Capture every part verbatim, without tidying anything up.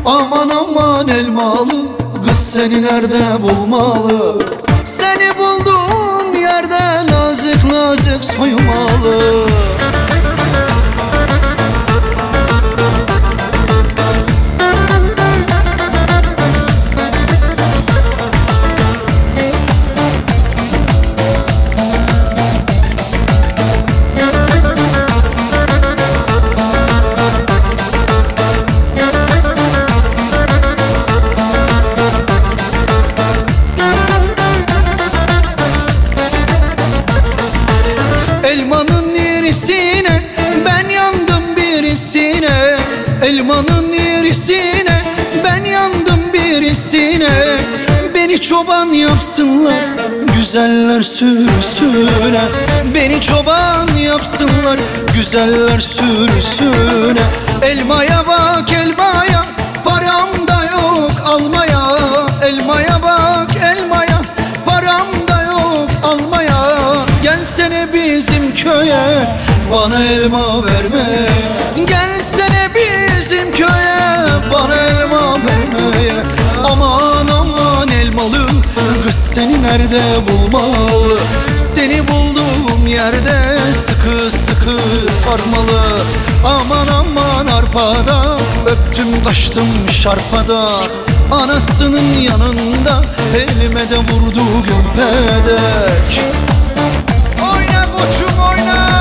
Aman aman elmalı, kız seni nerede bulmalı? Seni bulduğum yerde nazik nazik soymalı. Elmanın irisine ben yandım birisine, elmanın irisine ben yandım birisine. Beni çoban yapsınlar güzeller sürüsüne, beni çoban yapsınlar güzeller sürüsüne. Elmaya bak elmaya, param da yok almaya. Elmaya bak elmaya, param da yok almaya. Gelsene bizim köye, bana elma vermeye. Gelsene bizim köye, bana elma vermeye. Aman aman elmalı, kız seni nerede bulmalı? Seni bulduğum yerde sıkı sıkı sarmalı. Aman aman arpada, öptüm kaçtım şarpada. Anasının yanında elime de vurdu gömpedek. Oyna koçum oyna.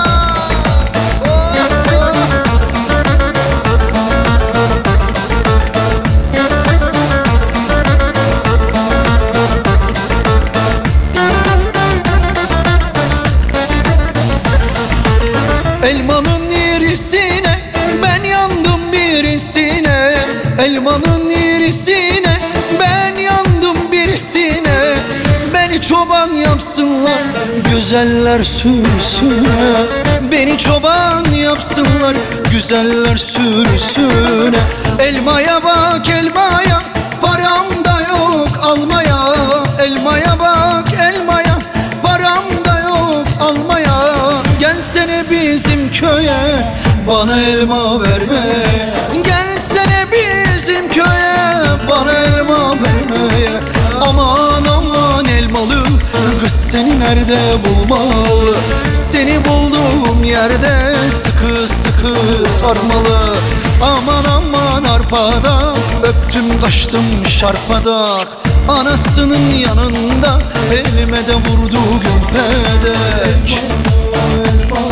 Elmanın irisine ben yandım birisine, elmanın irisine ben yandım birisine. Beni çoban yapsınlar güzeller sürüsüne, beni çoban yapsınlar güzeller sürüsüne. Elmaya bak elmaya, param da yok almaya. Elmaya bak elmaya, param da yok almaya. Gelsene bizim köye, bana elma vermeye. Gelsene bizim köye, bana elma vermeye. Aman aman elmalı, kız seni nerede bulmalı? Seni bulduğum yerde sıkı sıkı sarmalı. Aman aman arpada, öptüm kaçtım şarpada. Anasının yanında elime de vurdu gömpedek.